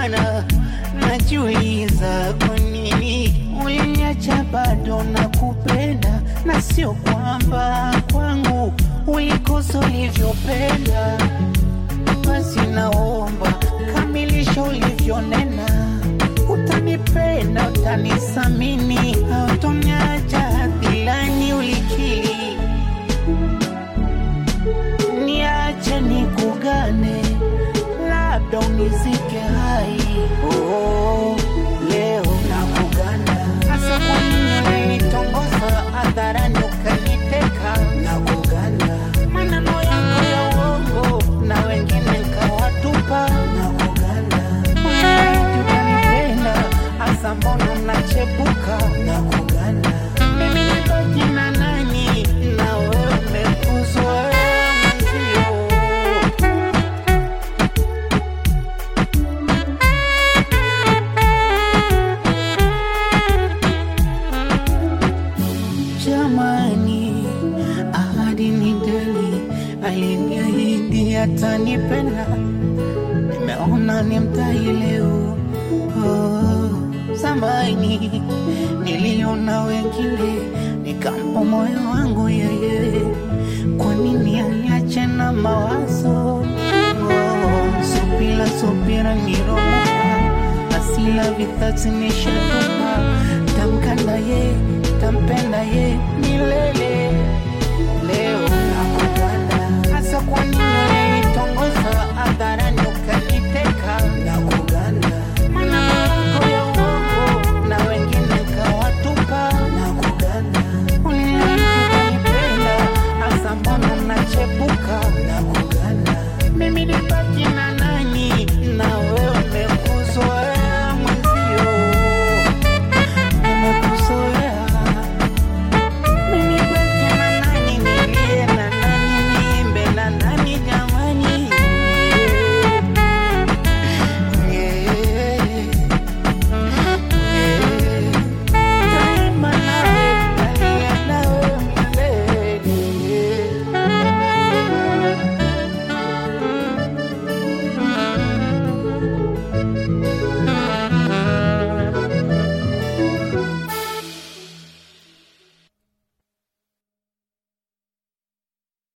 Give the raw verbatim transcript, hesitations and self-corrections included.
maana najiuliza kwa nini uliniacha bado nakupenda, na sio kwamba kwangu ulikosa ulivyopenda. Basi naomba kamilisha ulivyonena, utanipenda, utanisamini, hautoniacha hadhilani ulikili. Niache nikugane, labda unizike hai. Oh, leo nakugana. Hasa kwa nini ulinitongoza hadharani ukaniteka? Nakugana. Maneno yako ya uongo na wengine nikawatupa. Nakugana. Unaiti ukanipenda, hasa mbona unachepuka? Nakugana. Mimi nibaki na nani na wewe umekuzwa? Jamani, ahadi ni deni, aliniahidi atanipenda, nimeona ni mtai leo. Oh, zamani niliona wengine, nikampa moyo wangu yeye. Kwa nini aniache na mawazo? Oh, subira subira niromuka, asila vitati nishatuka. Tamkanda ye, tampenda ye milele. Leo nakugana. Hasa kwa nini